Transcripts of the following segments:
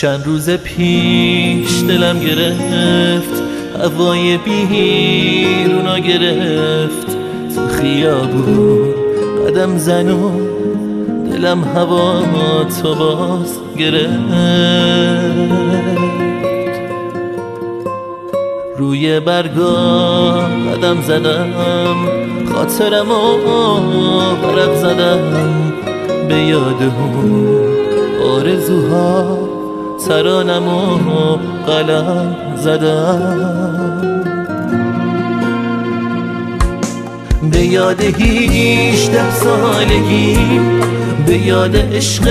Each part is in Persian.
چند روز پیش دلم گرفت، هوای بیرونا گرفت، تو خیابون قدم زن و دلم هوا تو باز گرفت. روی برگا قدم زدم، خاطرم ورق زدم، به یاد اون آرزوها ترانم قلم زدم. به یاد 18 سالگیم، به یاد عشق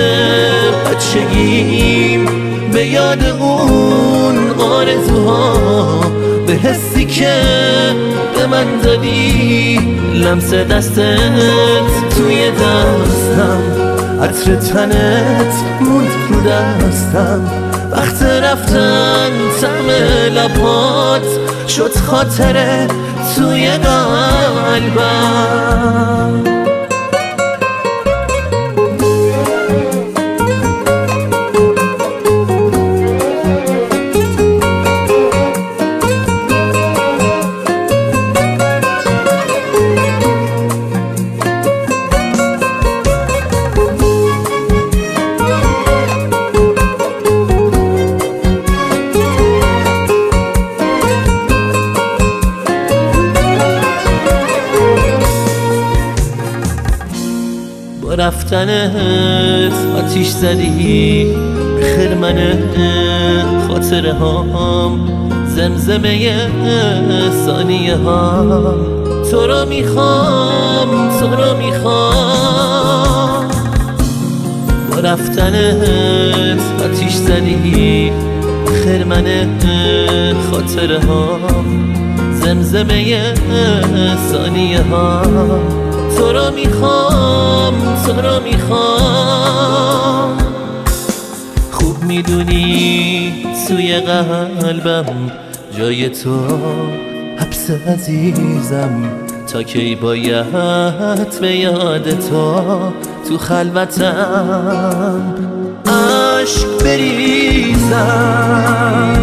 بچگیم، به یاد اون آرزوها، به حسی که به من دادی، لمس دستت توی دستم، عطر تنت موند رو دستم، وقت رفتن طعم لبات شد خاطره توی قلبم. رفتنت آتیش زدی به خرمن خاطره هام، زمزمه ثانیه ها، تو رو میخوام، تو رو میخوام. با رفتنت آتیش زدی به خرمن خاطره هام، زمزمه ثانیه ها، تو رو میخوام، تو رو میخوام. خوب میدونی توی قلبم جای تو حبس عزیزم، تا کی باید به یاد تو خلوتم عشق بریزم.